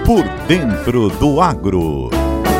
Por Dentro do Agro.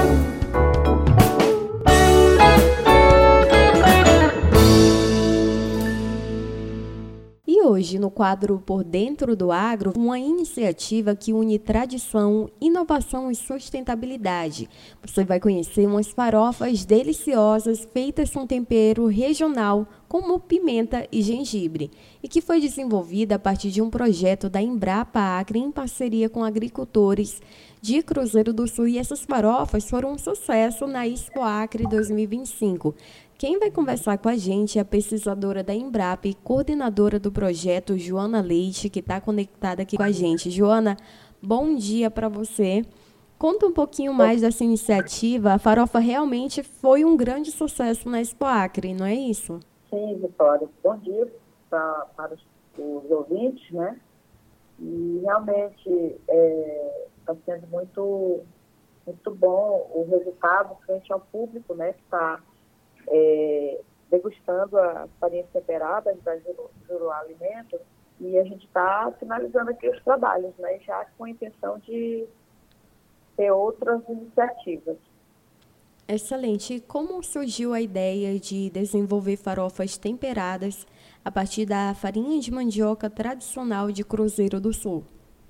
E hoje, no quadro Por Dentro do Agro, uma iniciativa que une tradição, inovação e sustentabilidade. Você vai conhecer umas farofas deliciosas feitas com tempero regional, como pimenta e gengibre, e que foi desenvolvida a partir de um projeto da Embrapa Acre em parceria com agricultores de Cruzeiro do Sul. E essas farofas foram um sucesso na Expo Acre 2025. Quem vai conversar com a gente é a pesquisadora da Embrapa e coordenadora do projeto, Joana Leite, que está conectada aqui com a gente. Joana, bom dia para você. Conta um pouquinho mais dessa iniciativa. A farofa realmente foi um grande sucesso na Expo Acre, não é isso? Sim, Vitória. Bom dia para os ouvintes, né? E realmente está sendo muito, muito bom o resultado frente ao público, né? Que está degustando as farinhas temperadas da Juruá Alimentos, e a gente está finalizando aqui os trabalhos, né? Já com a intenção de ter outras iniciativas. Excelente. E como surgiu a ideia de desenvolver farofas temperadas a partir da farinha de mandioca tradicional de Cruzeiro do Sul?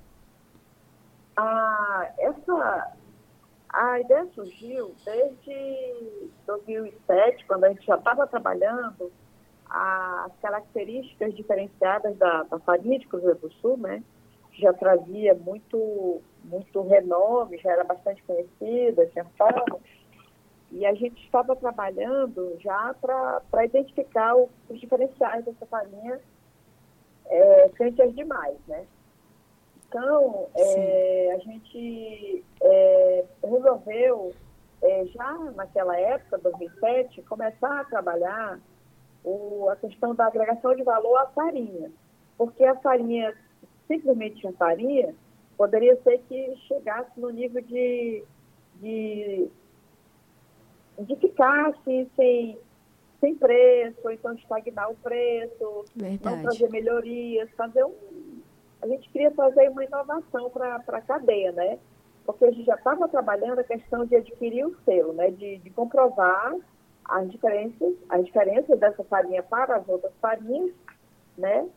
A ideia surgiu desde 2007, quando a gente já estava trabalhando as características diferenciadas da farinha de Cruzeiro do Sul, né? Que já trazia muito renome, já era bastante conhecida, tinha fama. E a gente estava trabalhando já para identificar os diferenciais dessa farinha frente às demais, né? Então, a gente resolveu, já naquela época, 2007, começar a trabalhar a questão da agregação de valor à farinha. Porque a farinha, simplesmente a farinha, poderia ser que chegasse no nível de ficar assim, sem preço, ou então estagnar o preço, Verdade. Não trazer melhorias, a gente queria trazer uma inovação para a cadeia, né? Porque a gente já estava trabalhando a questão de adquirir o selo, né? De comprovar as diferenças dessa farinha para as outras farinhas, né?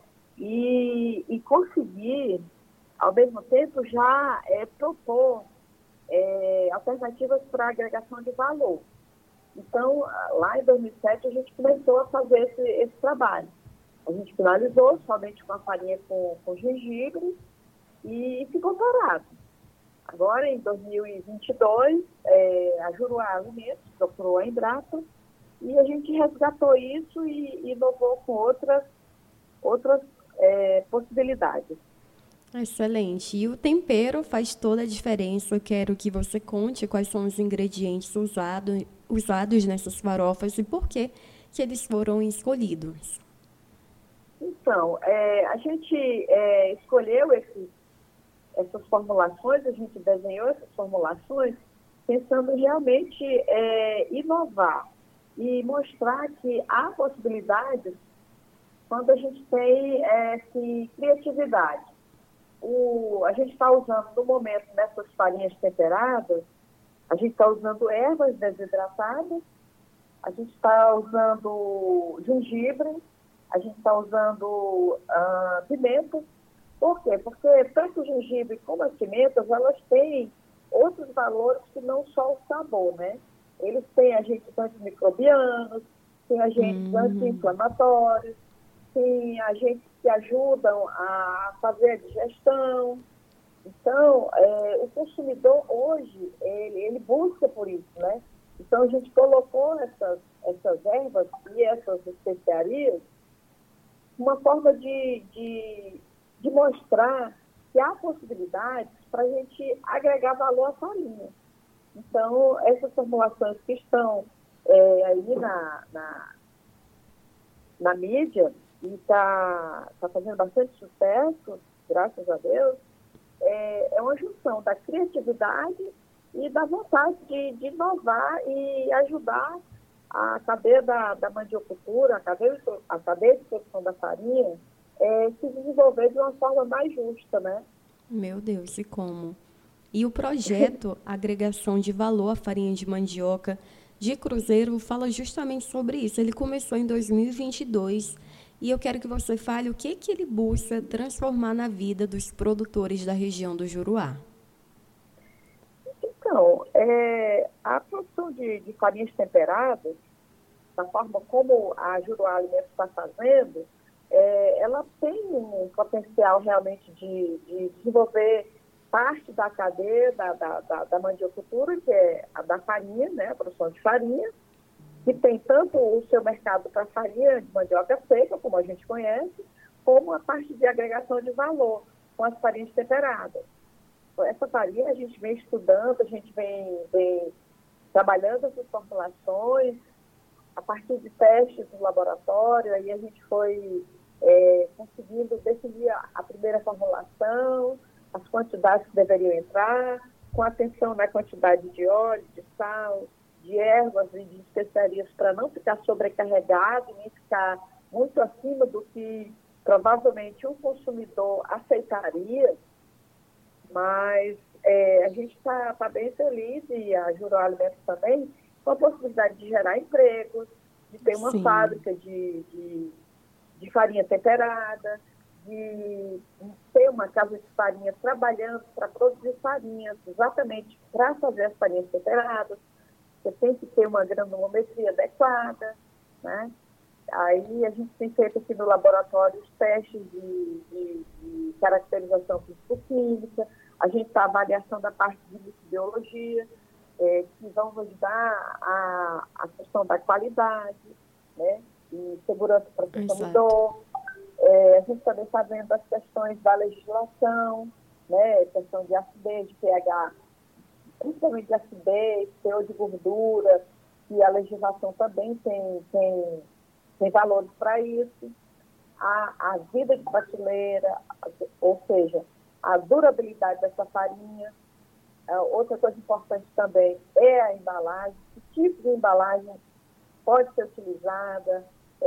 E conseguir, ao mesmo tempo, já propor alternativas para agregação de valor. Então, lá em 2007, a gente começou a fazer esse trabalho. A gente finalizou somente com a farinha com gengibre e ficou parado. Agora, em 2022, a Juruá Alimentos procurou a Embrapa e a gente resgatou isso e inovou com outras possibilidades. Excelente. E o tempero faz toda a diferença. Eu quero que você conte quais são os ingredientes usados nessas farofas e por que eles foram escolhidos. Então, a gente escolheu essas formulações, a gente desenhou essas formulações pensando realmente inovar e mostrar que há possibilidades quando a gente tem criatividade. A gente está usando, no momento, nessas farinhas temperadas, a gente está usando ervas desidratadas, a gente está usando gengibre, a gente está usando pimenta. Por quê? Porque tanto o gengibre como as pimentas, elas têm outros valores que não só o sabor, né? Eles têm agentes antimicrobianos, têm agentes anti-inflamatórios, têm agentes que ajudam a fazer a digestão. Então, o consumidor hoje, ele busca por isso, né? Então, a gente colocou essas ervas e essas especiarias uma forma de mostrar que há possibilidades para a gente agregar valor à farinha. Então, essas formulações que estão aí na mídia e está fazendo bastante sucesso, graças a Deus, é uma junção da criatividade e da vontade de inovar e ajudar a cadeia da mandiocultura, a cadeia de produção da farinha, se desenvolver de uma forma mais justa, né? Meu Deus, e como? E o projeto Agregação de Valor à Farinha de Mandioca de Cruzeiro fala justamente sobre isso. Ele começou em 2022 e eu quero que você fale o que ele busca transformar na vida dos produtores da região do Juruá. Então, a produção de farinhas temperadas, da forma como a Juruá Alimentos está fazendo, ela tem um potencial realmente de desenvolver parte da cadeia da mandiocultura, que é a da farinha, né, a produção de farinha, que tem tanto o seu mercado para farinha de mandioca seca, como a gente conhece, como a parte de agregação de valor com as farinhas temperadas. Essa farinha a gente vem estudando, a gente vem trabalhando essas formulações, a partir de testes no laboratório, aí a gente foi conseguindo definir a primeira formulação, as quantidades que deveriam entrar, com atenção na quantidade de óleo, de sal, de ervas e de especiarias, para não ficar sobrecarregado, nem ficar muito acima do que provavelmente um consumidor aceitaria. Mas a gente está bem feliz, e a Juruá Alimentos também, com a possibilidade de gerar empregos, de ter uma Sim. fábrica de farinha temperada, de ter uma casa de farinha trabalhando para produzir farinhas, exatamente para fazer as farinhas temperadas. Você tem que ter uma granulometria adequada, né? Aí a gente tem feito aqui no laboratório os testes de caracterização físico-química, a gente está avaliação da parte de microbiologia, que vão ajudar a questão da qualidade, né? E segurança para o consumidor. A gente também está vendo as questões da legislação, né? Questão de acidez, de pH, principalmente de acidez, teor de gordura, que a legislação também tem valores para isso. A vida de prateleira, ou seja, a durabilidade dessa farinha. Outra coisa importante também é a embalagem, que tipo de embalagem pode ser utilizada,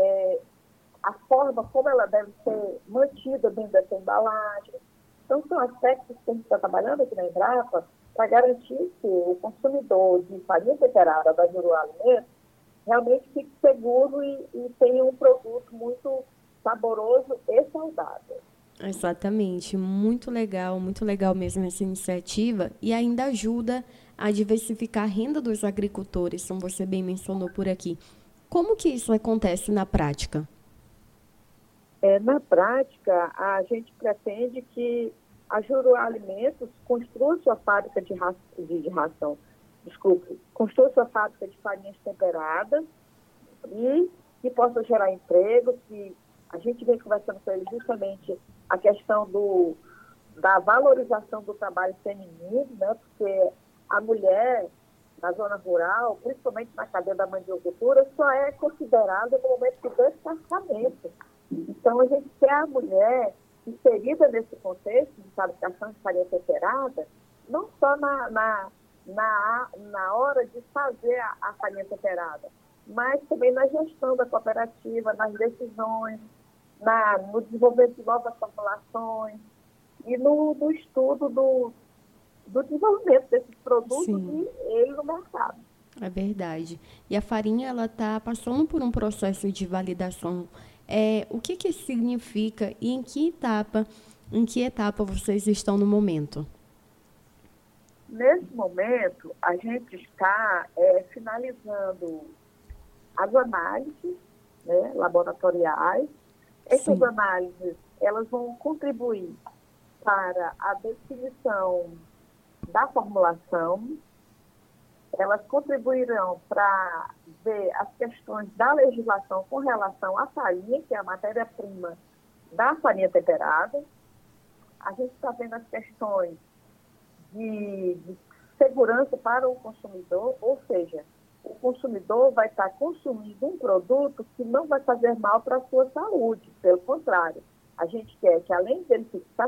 a forma como ela deve ser mantida dentro dessa embalagem. Então, são aspectos que a gente está trabalhando aqui na Embrapa para garantir que o consumidor de farinha temperada da Juruá Alimentos realmente fique seguro e tenha um produto muito saboroso e saudável. Exatamente, muito legal mesmo essa iniciativa, e ainda ajuda a diversificar a renda dos agricultores, como você bem mencionou por aqui. Como que isso acontece na prática? Na prática, a gente pretende que a Juruá Alimentos construa sua fábrica construa sua fábrica de farinhas temperadas e que possa gerar emprego, que a gente vem conversando com ele justamente a questão da valorização do trabalho feminino, né? Porque a mulher na zona rural, principalmente na cadeia da mandiocultura, só é considerada no momento de descascamento. Então, a gente quer a mulher inserida nesse contexto de fabricação de farinha temperada, não só na hora de fazer a farinha temperada, mas também na gestão da cooperativa, nas decisões, no desenvolvimento de novas formulações e no estudo do desenvolvimento desses produtos. Sim. E ele no mercado. É verdade. E a farinha, ela está passando por um processo de validação. O que significa e em que etapa vocês estão no momento? Nesse momento, a gente está finalizando as análises, né, laboratoriais. Essas análises, elas vão contribuir para a definição da formulação, elas contribuirão para ver as questões da legislação com relação à farinha, que é a matéria-prima da farinha temperada. A gente está vendo as questões de segurança para o consumidor, ou seja, o consumidor vai estar consumindo um produto que não vai fazer mal para a sua saúde. Pelo contrário, a gente quer que, além dele ficar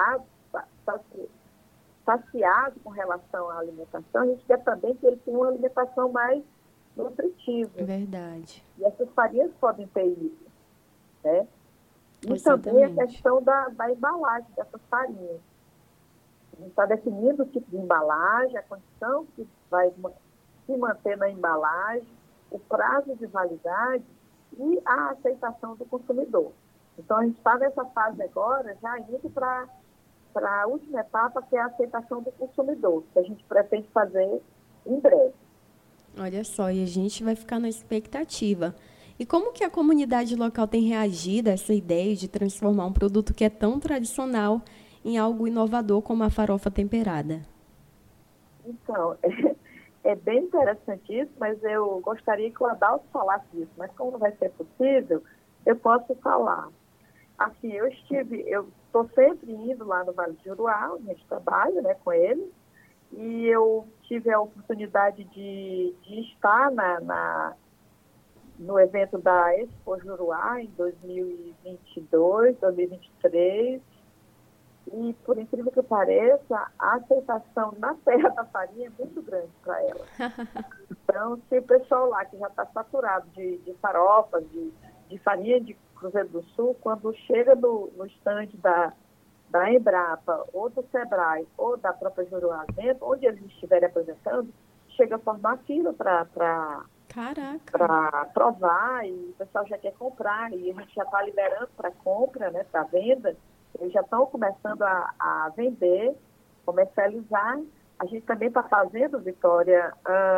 saciado com relação à alimentação, a gente quer também que ele tenha uma alimentação mais nutritiva. Verdade. E essas farinhas podem ter isso, né? E também a questão da embalagem dessas farinhas. gente está definindo o tipo de embalagem, a condição que vai se manter na embalagem, o prazo de validade e a aceitação do consumidor. Então, a gente está nessa fase agora, já indo para a última etapa, que é a aceitação do consumidor, que a gente pretende fazer em breve. Olha só, e a gente vai ficar na expectativa. E como que a comunidade local tem reagido a essa ideia de transformar um produto que é tão tradicional em algo inovador como a farofa temperada? Então, é bem interessante isso, mas eu gostaria que o Adalto falasse disso, mas como não vai ser possível, eu posso falar. Assim, eu estou sempre indo lá no Vale do Juruá, onde a gente trabalha, né, com ele, e eu tive a oportunidade de estar no evento da Expo Juruá em 2022, 2023, e por incrível que pareça, a aceitação na Terra da Farinha é muito grande para ela. Então, se o pessoal lá que já está saturado de farofas, de farinha de Cruzeiro do Sul, quando chega no stand da Embrapa, ou do Sebrae, ou da própria Juruá Dentro, onde eles estiverem apresentando, chega a formar fila para provar, e o pessoal já quer comprar, e a gente já está liberando para compra, né, para venda. Eles já estão começando a vender, comercializar. A gente também está fazendo, Vitória,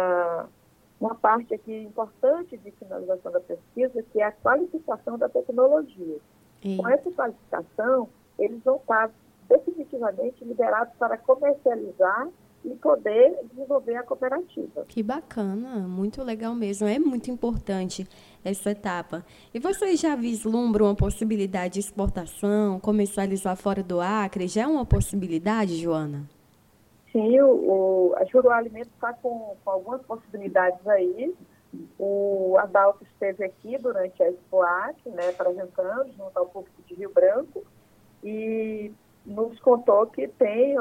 uma parte aqui importante de finalização da pesquisa, que é a qualificação da tecnologia. Com essa qualificação, eles vão estar definitivamente liberados para comercializar e poder desenvolver a cooperativa. Que bacana, muito legal mesmo. É muito importante essa etapa. E vocês já vislumbram uma possibilidade de exportação, comercializar fora do Acre? Já é uma possibilidade, Joana? Sim, a Juruá Alimentos está com algumas possibilidades aí. O Adalto esteve aqui durante a Expo Acre, né, apresentando junto ao público de Rio Branco, e nos contou que tem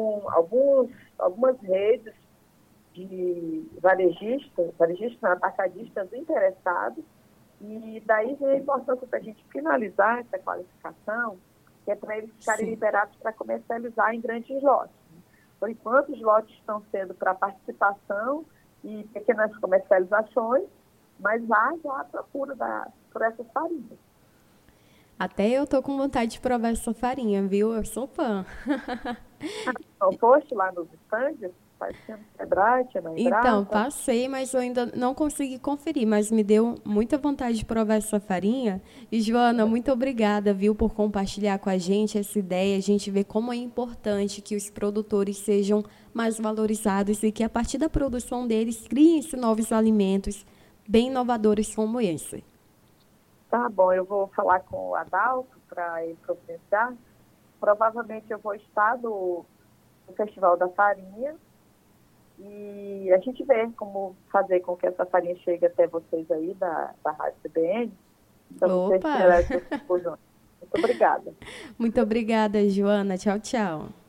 algumas redes de varejistas, atacadistas interessados, e daí vem a importância da gente finalizar essa qualificação, que é para eles ficarem liberados para comercializar em grandes lotes. Por enquanto, os lotes estão sendo para participação e pequenas comercializações, mas há já a procura por essas farinhas. Até eu tô com vontade de provar essa farinha, viu? Eu sou fã. Não foste lá nos estandes? Parecendo Sebrae, na Embrapa? Então, passei, mas eu ainda não consegui conferir, mas me deu muita vontade de provar essa farinha. E, Joana, muito obrigada, viu, por compartilhar com a gente essa ideia. A gente vê como é importante que os produtores sejam mais valorizados e que, a partir da produção deles, criem-se novos alimentos bem inovadores como esse. Tá bom, eu vou falar com o Adalto para ele providenciar. Provavelmente eu vou estar no Festival da Farinha, e a gente vê como fazer com que essa farinha chegue até vocês aí da Rádio CBN. Então, Opa! Muito obrigada. Muito obrigada, Joana. Tchau, tchau.